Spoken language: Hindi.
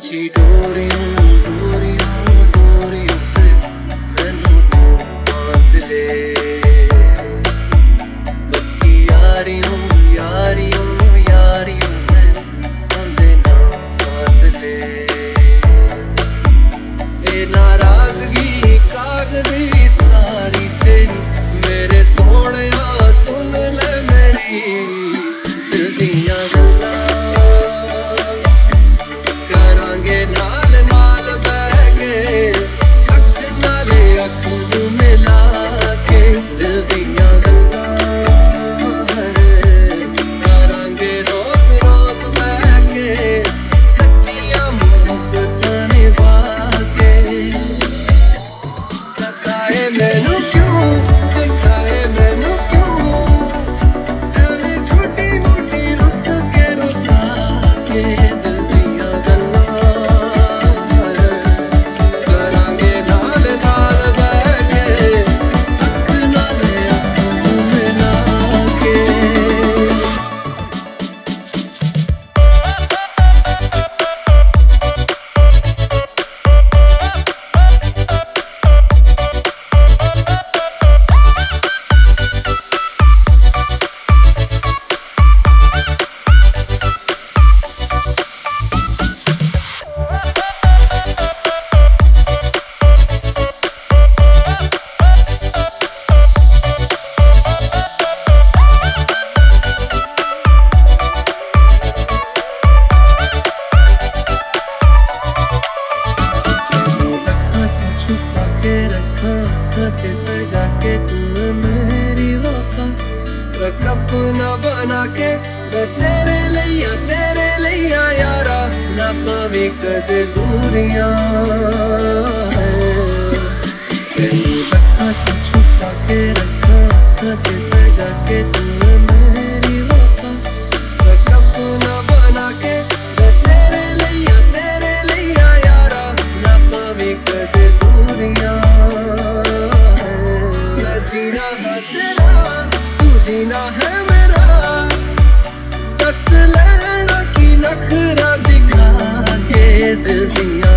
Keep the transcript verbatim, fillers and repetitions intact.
सच्ची डोरियों डोरियों डोरियों से मैनू तू बांध ले, पक्की यारियों यारियों यारियों में आंदे ना फासले। ए नाराजगी कागजी सारी तेरी मेरे सोहणिया सुन ले मेरी दिल दियां गल्लां करांगे नाल नाल बह के अख नाले अख नूं मिला के दिल दियां गल्लां करांगे रोज रोज बह के सच्चियां मुहब्बतां निभा के। सताए मैनू क्यों दिखाए मैनू क्यों एवें छोटी मोटी रुस के रुसा के दिल दियां गल्लां करांगे नाल नाल बह के अख नाले अख नूं मिला के। छुपा के रखा रख सजा के तू मेरी वफा रख अपना बना के मैं तेरे लिया तेरे लिया यारा ना पावे कदे दूरियां तेरी रखा तू छुपा के रखा रख सजा के तू मेरी वफा रख अपना बना के मैं तेरे लिया तेरे लिया यारा ना पावे कदे दूरियां। जीना है तेरा तू जीना है मेरा दस लेना की नखरा दिखा के दिल दिया